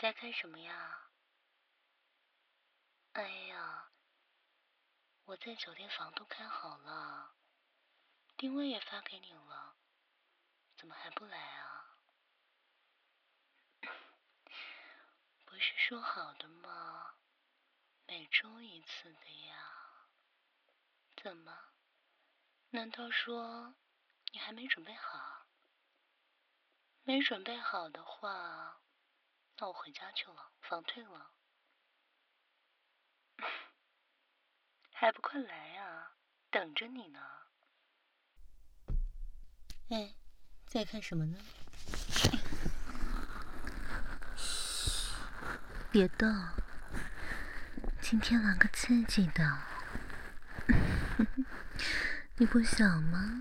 在看什么呀？哎呀，我在酒店房都开好了，定位也发给你了，怎么还不来啊？不是说好的吗？每周一次的呀。怎么？难道说你还没准备好？没准备好的话，那我回家去了，房退了。还不快来啊，等着你呢。哎，在看什么呢？嘘，别动。今天玩个刺激的。你不想吗？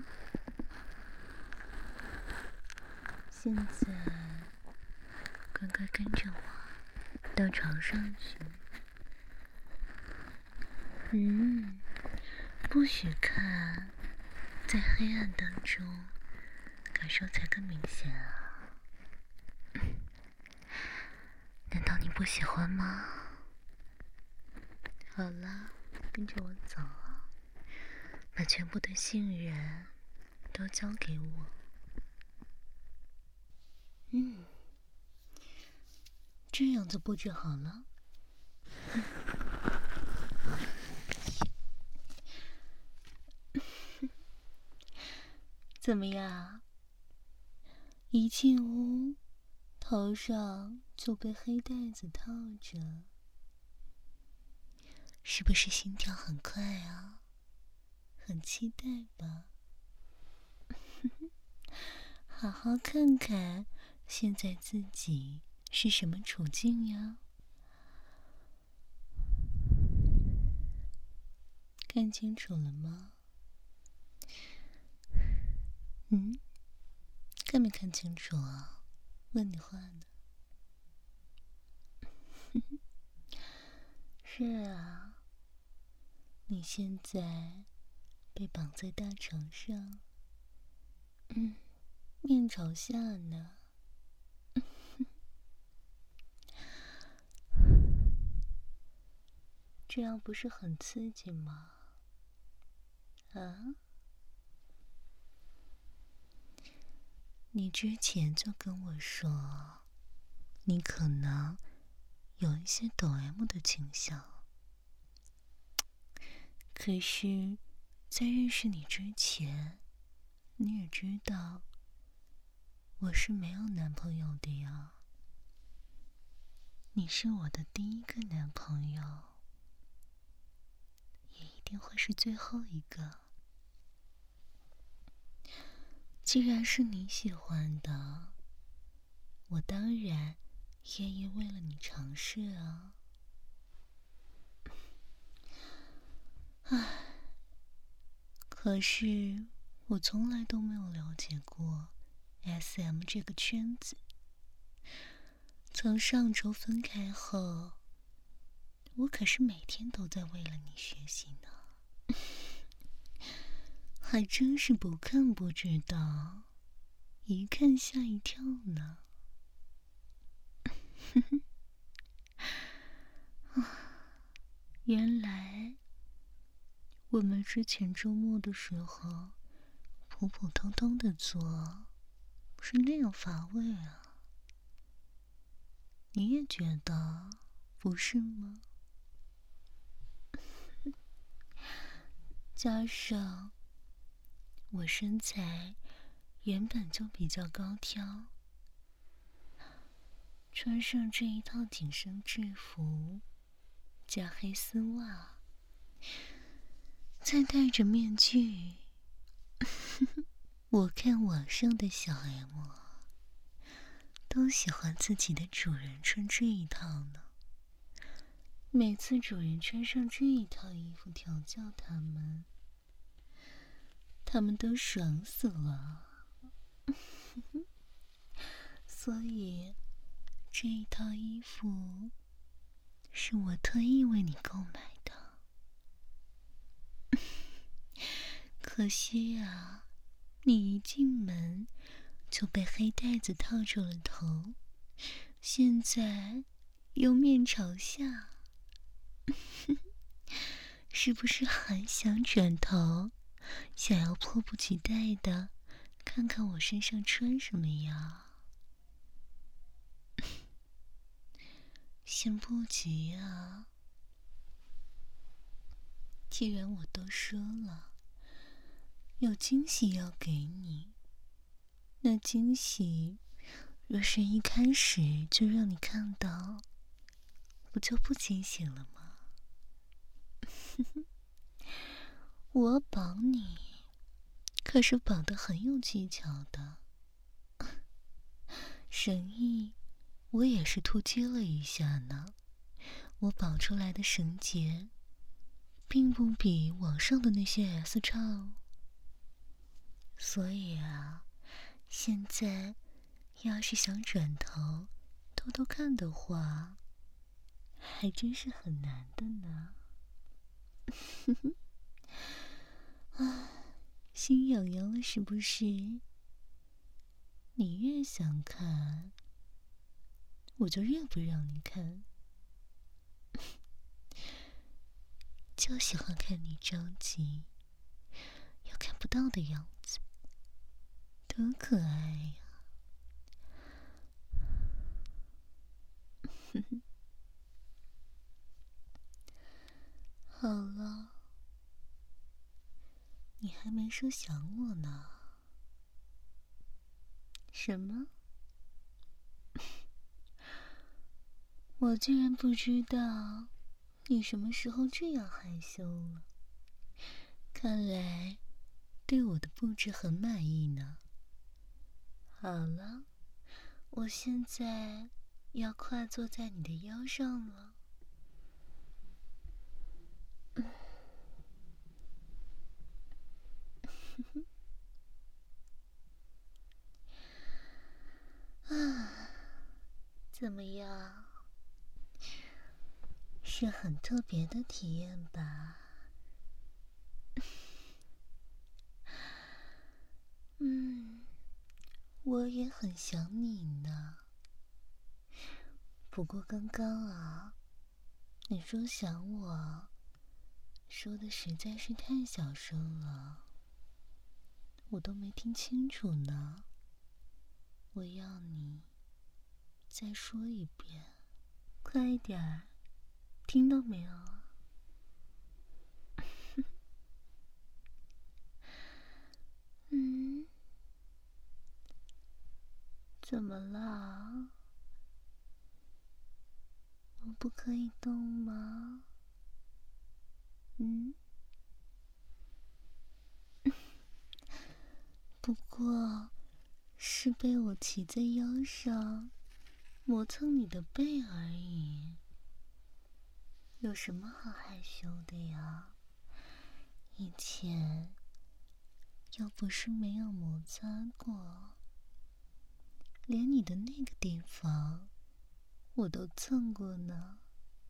现在乖乖跟着我到床上去。不许看，在黑暗当中感受才更明显啊。难道你不喜欢吗？好了，跟着我走，把全部的信任都交给我。这样就布置好了。怎么样？一进屋，头上就被黑带子套着，是不是心跳很快啊？很期待吧？好好看看现在自己是什么处境呀？看清楚了吗？看没看清楚啊？问你话呢。是啊，你现在被绑在大床上，面朝下呢。这样不是很刺激吗？啊？你之前就跟我说，你可能有一些抖 M 的倾向。可是，在认识你之前，你也知道我是没有男朋友的呀。你是我的第一个男朋友，也一定会是最后一个。既然是你喜欢的，我当然愿意为了你尝试啊。唉，可是我从来都没有了解过 SM 这个圈子。从上周分开后，我可是每天都在为了你学习呢。还真是不看不知道，一看吓一跳呢。原来我们之前周末的时候普普通通的做，是那样乏味啊。你也觉得不是吗？加上我身材原本就比较高挑，穿上这一套紧身制服加黑丝袜，再戴着面具，我看网上的小 M 都喜欢自己的主人穿这一套呢。每次主人穿上这一套衣服调教他们都爽死了。所以这一套衣服是我特意为你购买的。可惜啊，你一进门就被黑带子套住了头，现在又面朝下，是不是还想转头，想要迫不及待的看看我身上穿什么呀？先不急啊，既然我都说了，有惊喜要给你，那惊喜若是一开始就让你看到，不就不惊喜了吗？我绑你，可是绑得很有技巧的。绳艺我也是突击了一下呢，我绑出来的绳结并不比网上的那些 S 差哦。所以啊，现在要是想转头偷偷看的话，还真是很难的呢。啊，心痒痒了是不是？你越想看，我就越不让你看。就喜欢看你着急，又看不到的样子，多可爱呀！好了，你还没说想我呢。什么？我竟然不知道你什么时候这样害羞了。看来对我的布置很满意呢。好了，我现在要跨坐在你的腰上了。啊，怎么样？是很特别的体验吧？我也很想你呢。不过刚刚啊，你说想我，说的实在是太小声了，我都没听清楚呢。我要你再说一遍，快一点儿，听到没有？怎么了？我不可以动吗？不过是被我骑在腰上磨蹭你的背而已，有什么好害羞的呀？以前又不是没有摩擦过，连你的那个地方我都蹭过呢。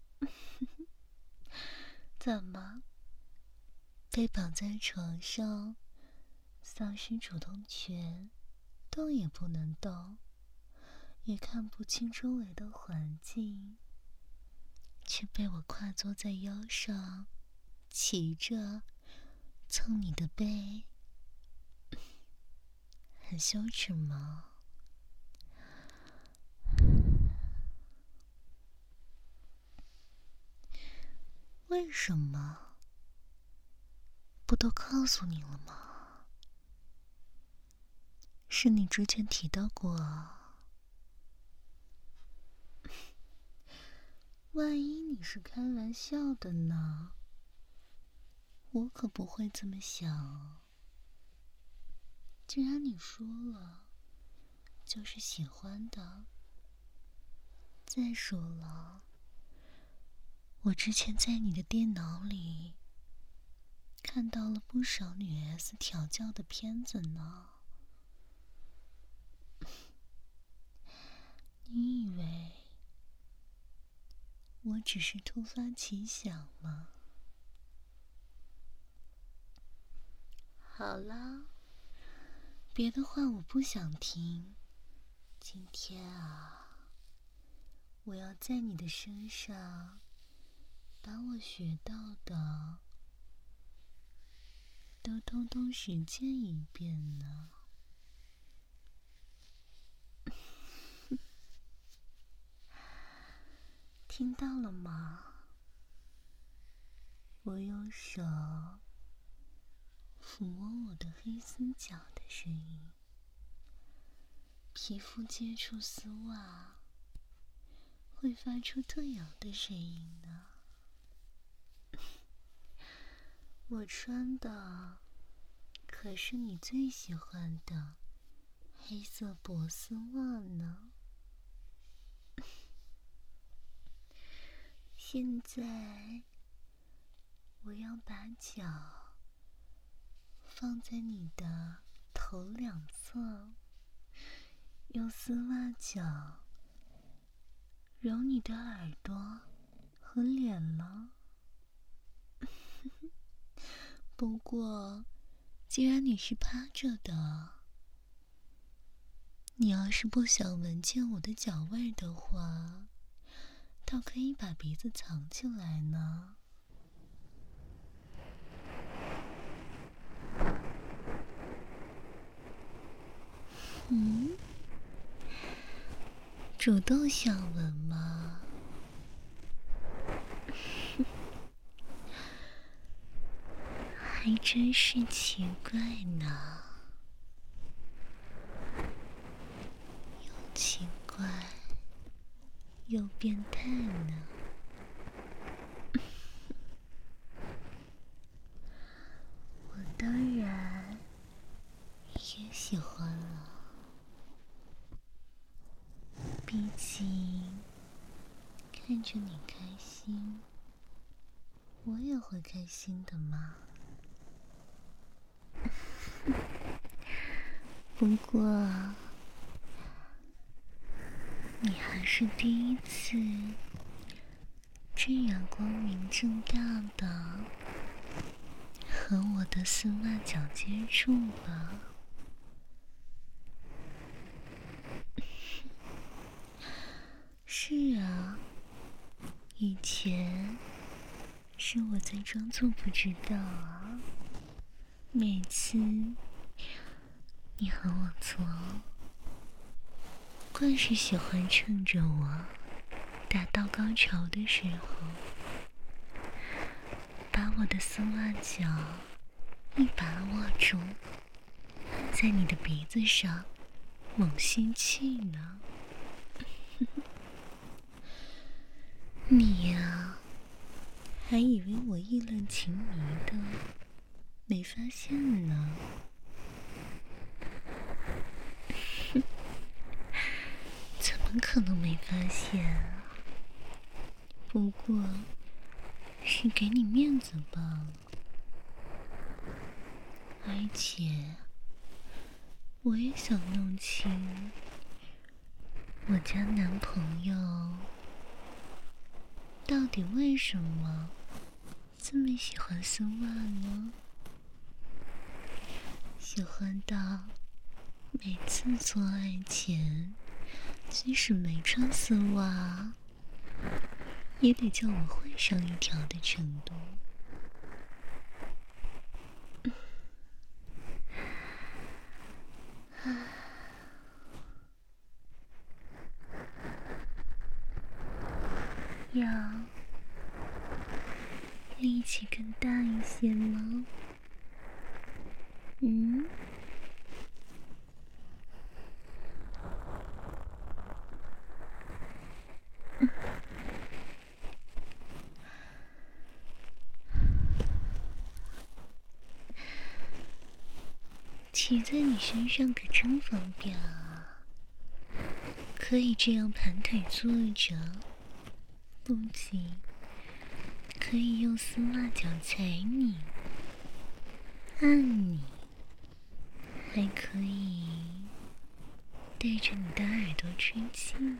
怎么，被绑在床上，丧失主动权，动也不能动，也看不清周围的环境，却被我跨坐在腰上，骑着蹭你的背，很羞耻吗？为什么？不都告诉你了吗？是你之前提到过啊。万一你是开玩笑的呢？我可不会这么想。既然你说了，就是喜欢的。再说了，我之前在你的电脑里看到了不少女 S 调教的片子呢。你以为我只是突发奇想吗？好啦，别的话我不想听。今天啊， 我要在你的身上把我学到的都通通实践一遍呢。听到了吗？我用手抚摸我的黑丝脚的声音，皮肤接触丝袜会发出特有的声音呢。我穿的可是你最喜欢的黑色薄丝袜呢。现在我要把脚放在你的头两侧，用丝袜脚揉你的耳朵和脸了。不过既然你是趴着的，你要是不想闻见我的脚味的话，倒可以把鼻子藏起来呢。主动想闻吗？还真是奇怪呢，又奇怪又变态呢。我当然也喜欢了，毕竟看着你开心，我也会开心的嘛。不过你还是第一次这样光明正大的和我的丝袜脚接触吧。是啊，以前是我在装作不知道啊。每次你和我做，惯是喜欢趁着我达到高潮的时候，把我的丝袜脚一把握住，在你的鼻子上猛吸气呢。你呀，还以为我意乱情迷的，没发现呢。怎么可能没发现啊？不过是给你面子吧。而且我也想弄清我家男朋友到底为什么这么喜欢丝袜呢？喜欢到每次做爱前，即使没穿丝袜，也得叫我换上一条的程度。要力气更大一些吗？骑在你身上可真方便啊，可以这样盘腿坐着，不仅可以用丝袜脚踩你、按你，还可以对着你的耳朵吹气呢。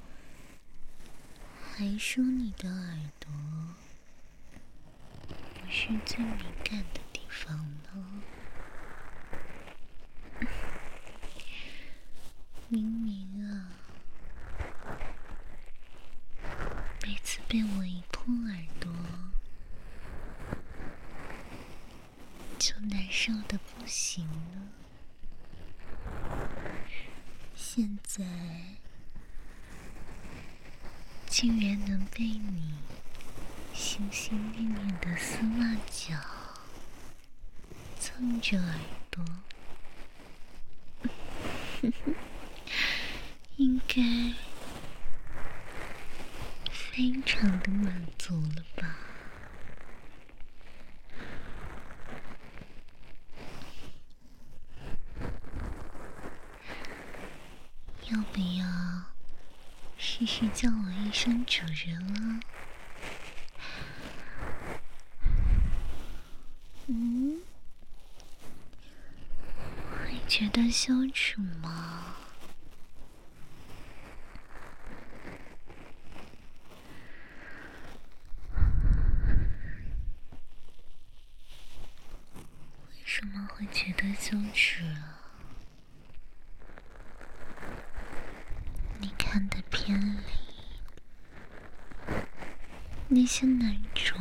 还说你的耳朵不是最敏感的地方呢？明明啊，每次被我一碰耳朵，就难受的不行了。现在竟然能被你心心念念的丝袜脚蹭着耳朵，应该非常的满足了吧？要不要试试叫我一声主人啊？会觉得羞耻吗？为什么会觉得羞耻啊？你看的片里那些男主，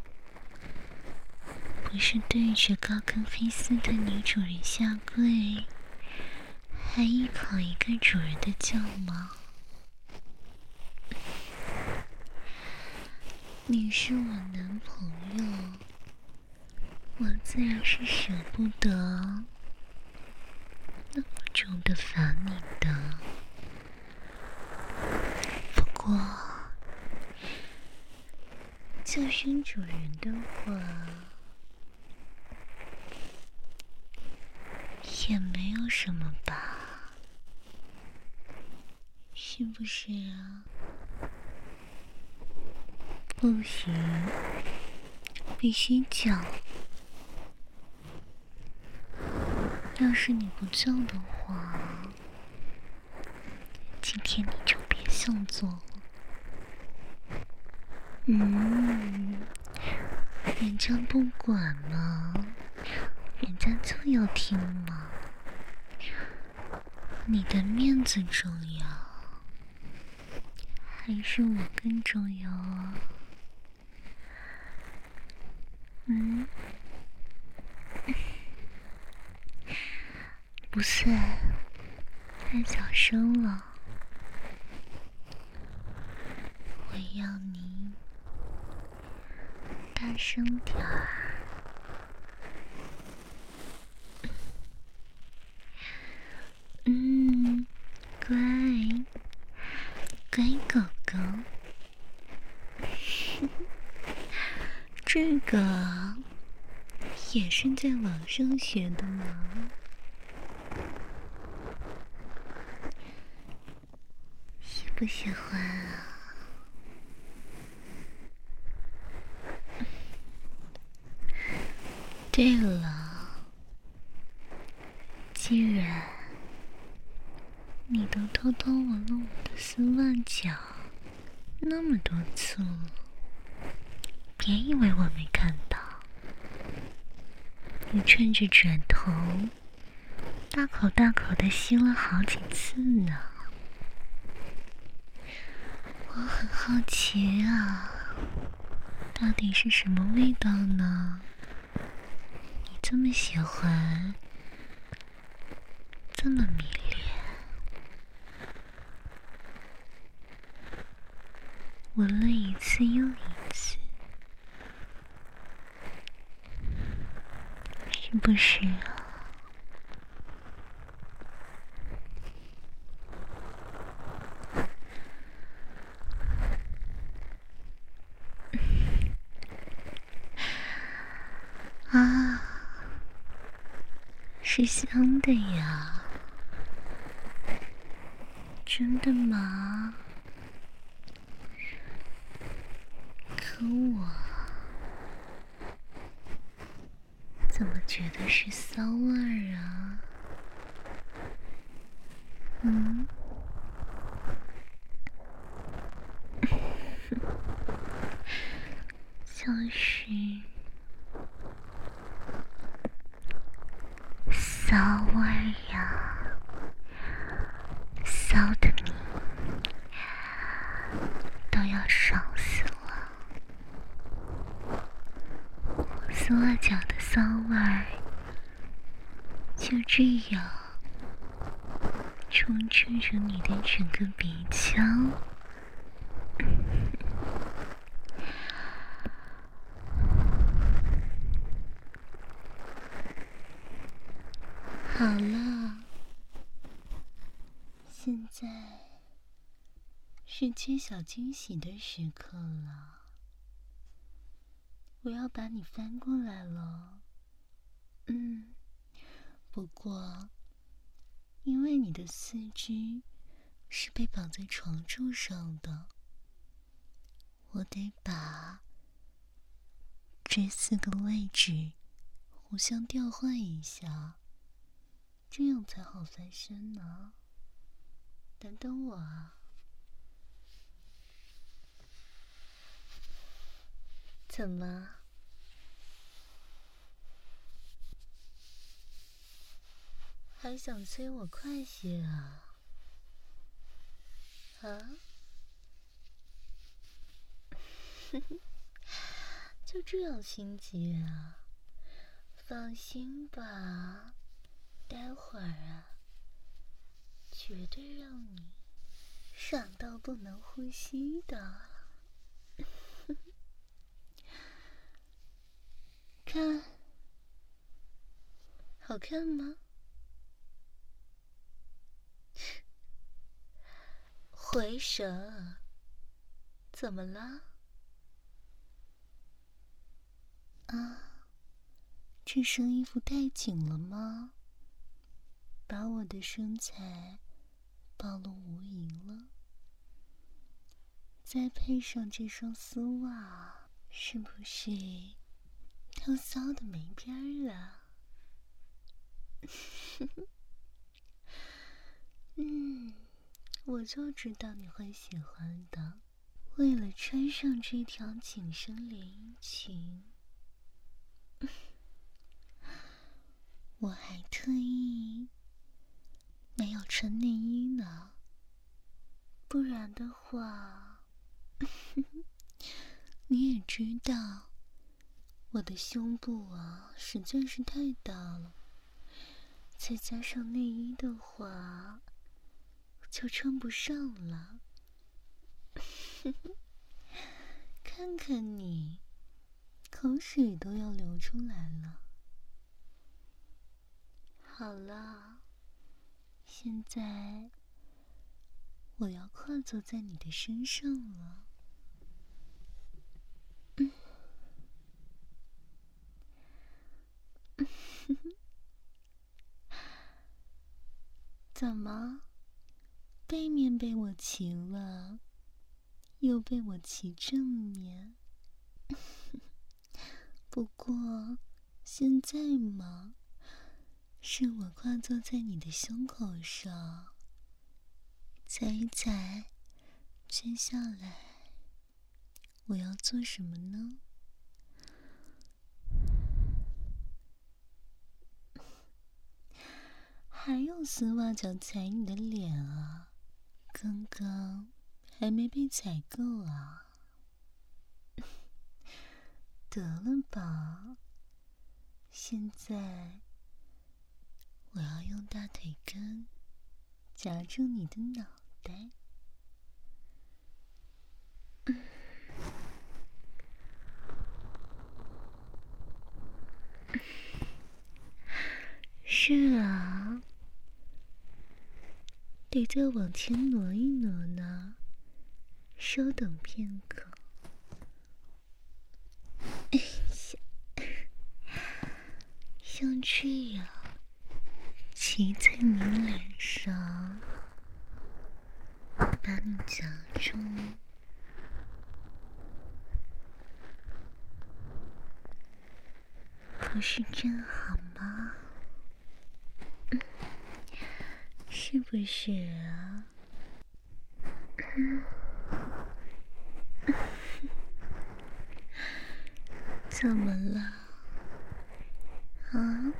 不是对着高跟黑丝的女主人下跪，还依靠一个主人的叫吗？你是我男朋友，我自然是舍不得那么重的罚你的。不过叫声主人的话，也没有什么吧，是不是啊？不行，必须叫。要是你不叫的话，今天你就别想做了。人家不管嘛，人家就要听嘛。你的面子重要，还是我更重要啊？不是，太小声了。我要你大声点儿。乖，乖狗狗。这个也是在网上学的吗？喜不喜欢啊？对了，既然你都偷偷闻了我的丝袜脚那么多次了，别以为我没看到。你趁着转头，大口大口的吸了好几次呢。我很好奇啊，到底是什么味道呢？你这么喜欢，这么迷恋，闻了一次又一次，是不是啊？啊，是香的呀。真的吗？可我怎么觉得是骚味儿啊？像是这样充斥着你的整个鼻腔。好了，现在是揭晓惊喜的时刻了。我要把你翻过来了。不过因为你的四肢是被绑在床柱上的，我得把这4个位置互相调换一下，这样才好翻身呢。等等我啊。怎么？还想催我快些啊？啊？就这样心急啊？放心吧，待会儿啊，绝对让你爽到不能呼吸的。看，好看吗？回神，怎么了？啊，这身衣服太紧了吗？把我的身材暴露无遗了。再配上这双丝袜，是不是都骚的没边儿了？我就知道你会喜欢的。为了穿上这条紧身连衣裙，我还特意没有穿内衣呢。不然的话，你也知道，我的胸部啊实在是太大了，再加上内衣的话，就穿不上了。看看你，口水都要流出来了。好了，现在我要跨坐在你的身上了。怎么，背面被我骑了，又被我骑正面？不过现在嘛，是我跨坐在你的胸口上，猜一猜，接下来我要做什么呢？还用丝袜脚踩你的脸啊？刚刚还没被踩够啊？得了吧，现在我要用大腿根夹住你的脑袋。是啊，得再往前挪一挪呢，稍等片刻。哎呀，像这样骑在你脸上，把你夹住，不是真好吗？是不是啊？怎么了？啊？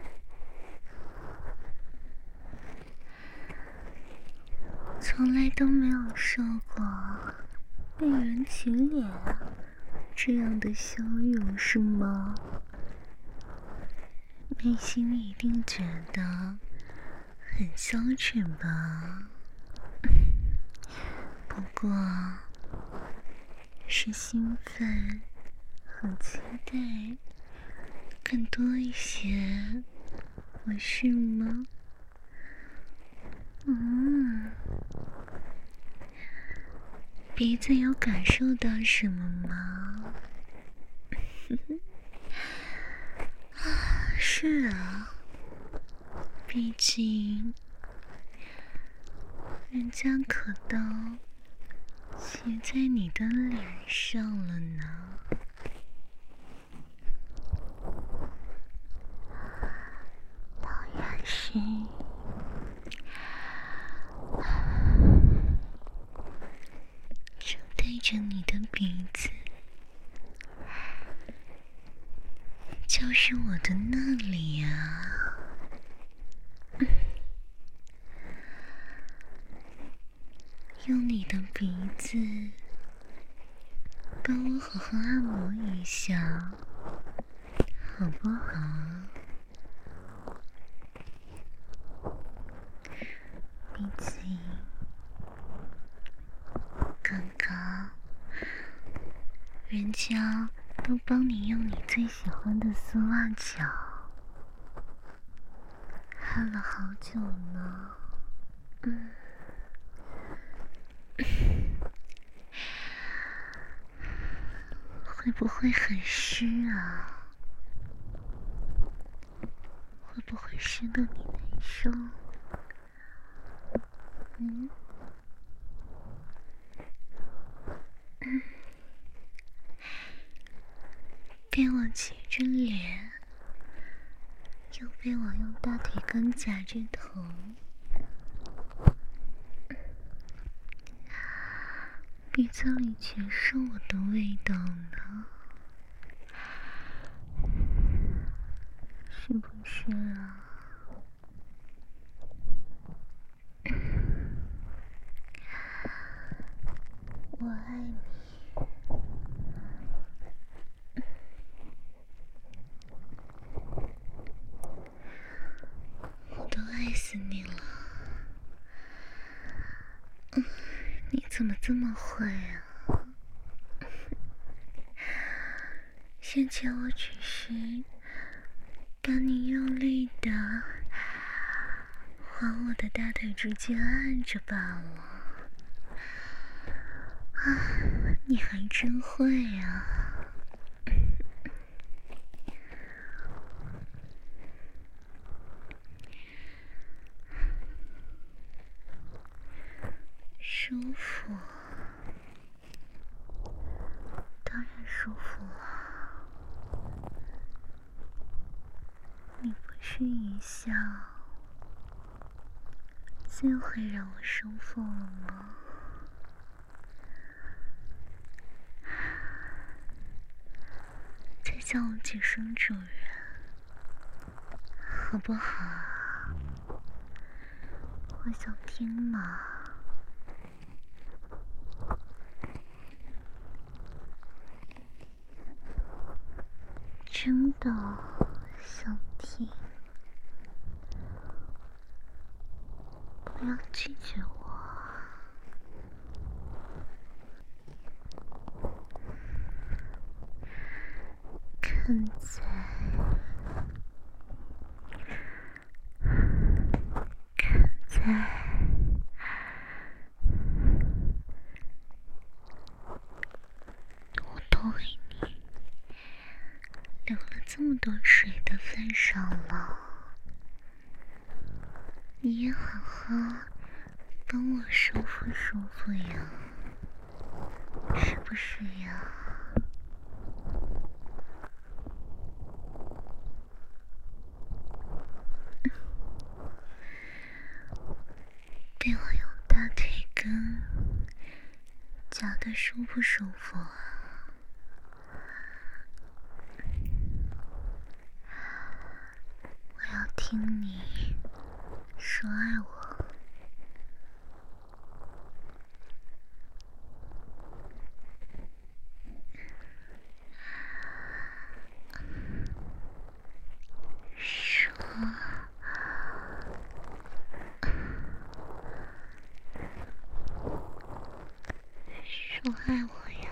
从来都没有受过被人骑脸这样的羞辱是吗？内心一定觉得很羞耻吧？不过是兴奋和期待更多一些，不是吗？鼻子有感受到什么吗？是啊，毕竟人家可都写在你的脸上了呢。当然是就对着你的鼻子，就是我的那里啊。用你的鼻子帮我好好按摩一下，好不好？毕竟刚刚人家都帮你用你最喜欢的丝袜脚按了好久呢。会不会很湿啊？会不会湿得你难受？被我骑着脸，又被我用大腿根夹着头，鼻子里全是我的味道呢，是不是啊？我爱你，我都爱死你了。你怎么这么坏啊？先前我只是把你用力的往我的大腿之间按着罢了。你还真会啊！舒服，当然舒服了。你不是一笑就会让我舒服了吗？再叫我几声主人，好不好？我想听嘛。真的想听，不要拒绝我。看在我都为你流了这么多水的份上了，你也好好帮我舒服舒服呀，是不是呀？被我用大腿根夹得舒不舒服啊？我要听你说爱我。说宠爱我呀。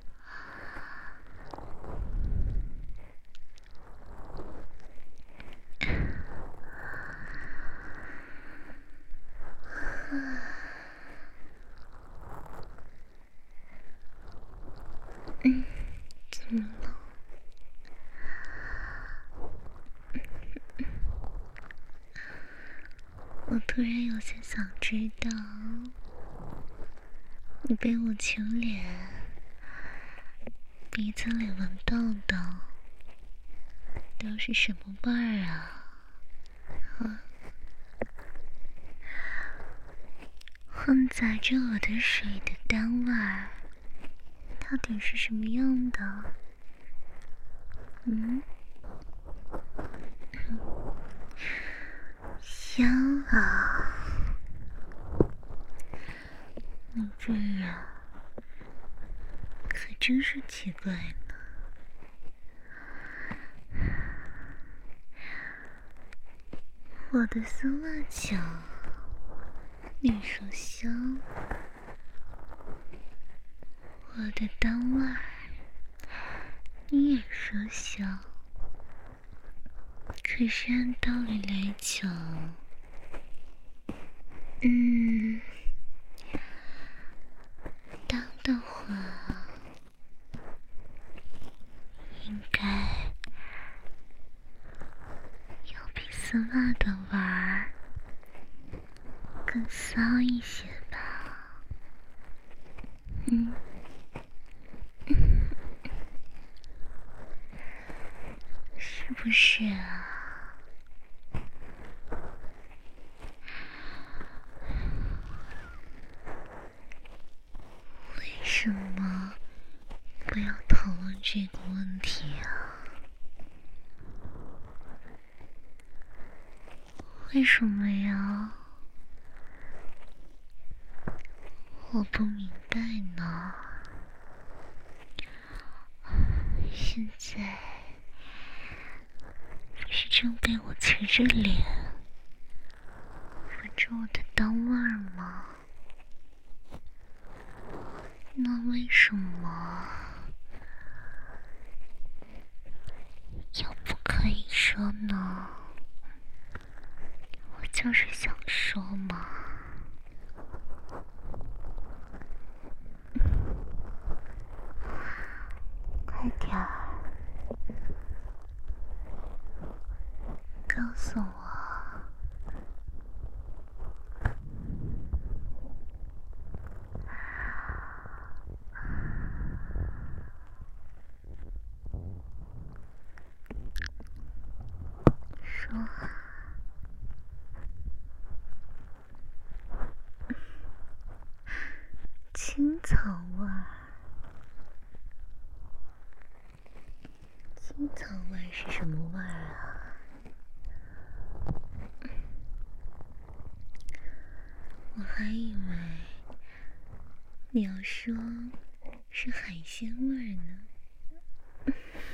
怎么了？我突然有些想知道，你被我亲脸，鼻子里闻到的都是什么味儿啊？混杂着我的水的单味儿，到底是什么样的？香啊！你这人可真是奇怪呢。我的丝袜脚，你说香；我的单味儿，你也说香。可是按道理来讲，当的话，应该要比丝袜的味儿更骚一些吧？是不是啊？为什么不要讨论这个问题啊？为什么呀？我不明白呢。现在不是正被我骑着脸闻着我的裆味儿吗？那为什么又不可以说呢？我就是想说嘛。快点儿，告诉我。说，青草味儿。青草味是什么味儿啊？我还以为你要说是海鲜味儿呢。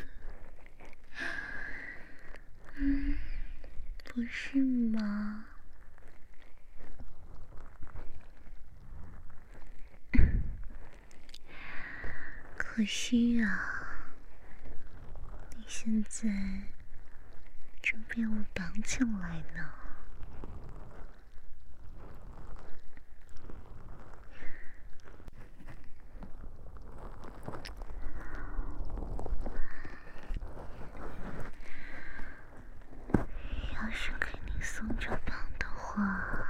不是吗？可惜啊，你现在正被我绑起来呢。要是给你松着绑的话，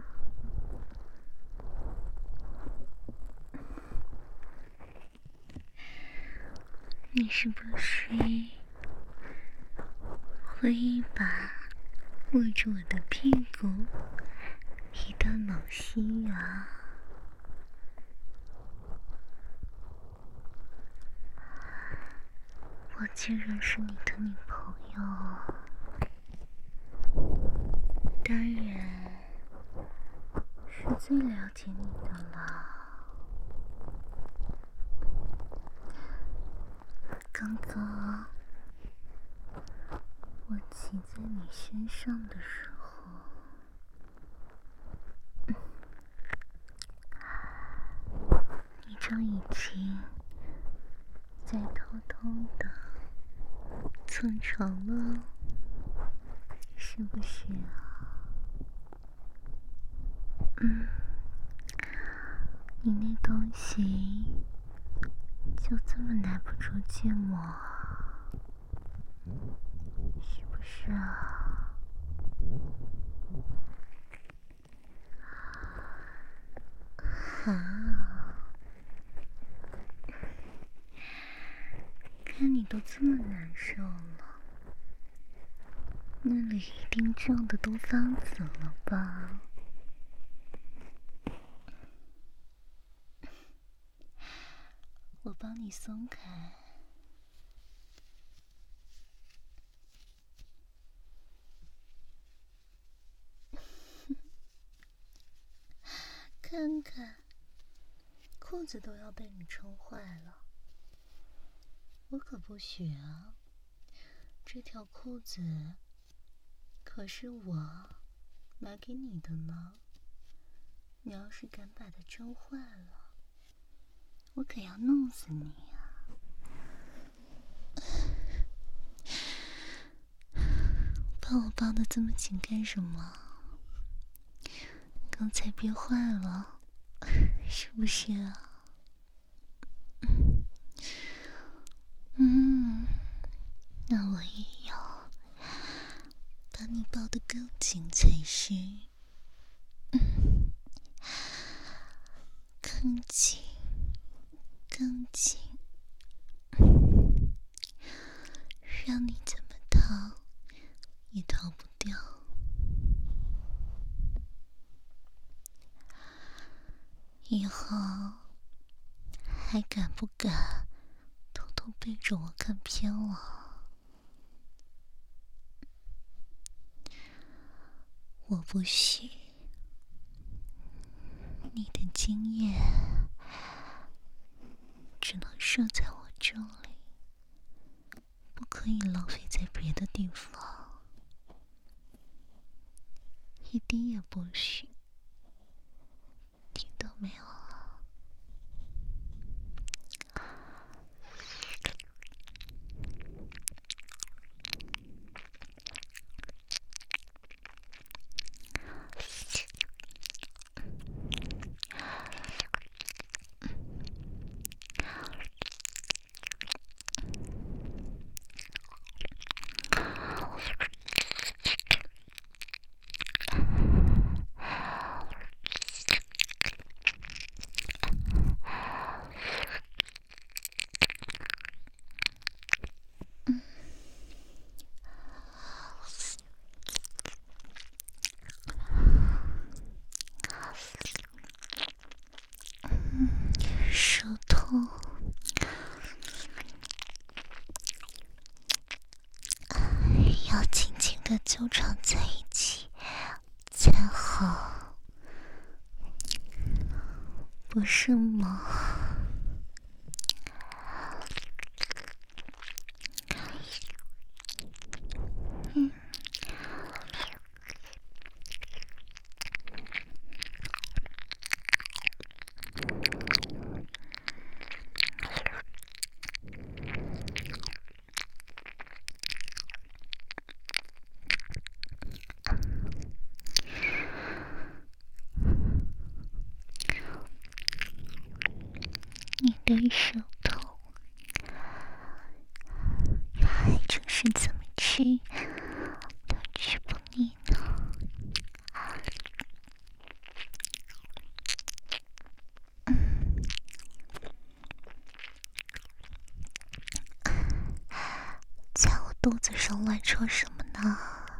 你是不是会一把握住我的屁股，一到脑心啊？我既然是你的女朋友，当然是最了解你的了。刚刚我骑在你身上的时候，你就已经在偷偷的蹭床了，是不是啊？你那东西就这么耐不住寂寞，是不是啊？看你都这么难受了，那里一定胀得都发紫了吧？我帮你松开。看看，裤子都要被你撑坏了，我可不许啊！这条裤子可是我买给你的呢，你要是敢把它撑坏了，我可要弄死你啊！把我抱得这么紧干什么？刚才憋坏了，是不是啊？那我也要把你抱得更紧才是，更紧，更紧，让你怎么逃也逃不掉。以后还敢不敢偷偷背着我看片了？我不许，你的精液只能射在我这里，不可以浪费在别的地方，一滴也不许，听到没有啊？手痛，要紧紧的纠缠在一起才好，不是吗？你的手痛，还真是怎么吃都吃不腻呢。在我肚子上乱戳什么呢？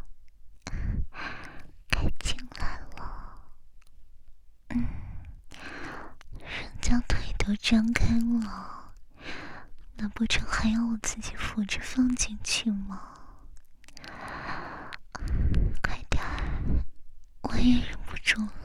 该进来了。人家腿都张开了，难不成还要我自己扶着放进去吗？快点儿，我也忍不住了。